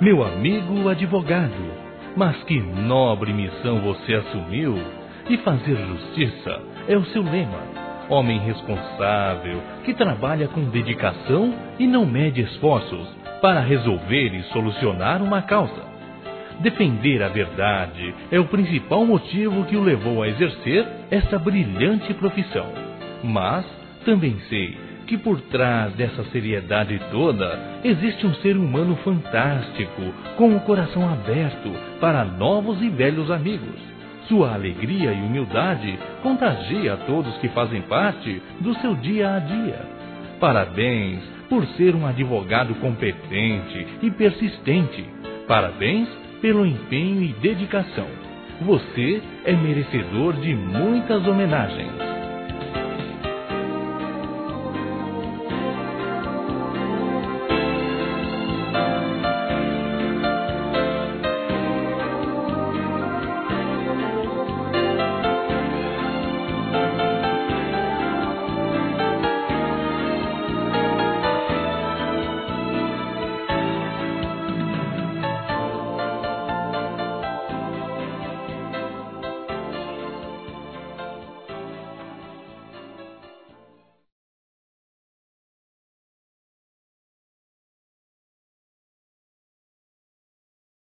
meu amigo advogado, mas que nobre missão você assumiu! E fazer justiça é o seu lema. Homem responsável, que trabalha com dedicação e não mede esforços para resolver e solucionar uma causa. Defender a verdade é o principal motivo que o levou a exercer essa brilhante profissão. Mas também sei que por trás dessa seriedade toda existe um ser humano fantástico, com o coração aberto para novos e velhos amigos. Sua alegria e humildade contagia a todos que fazem parte do seu dia a dia. Parabéns por ser um advogado competente e persistente. Parabéns pelo empenho e dedicação. Você é merecedor de muitas homenagens.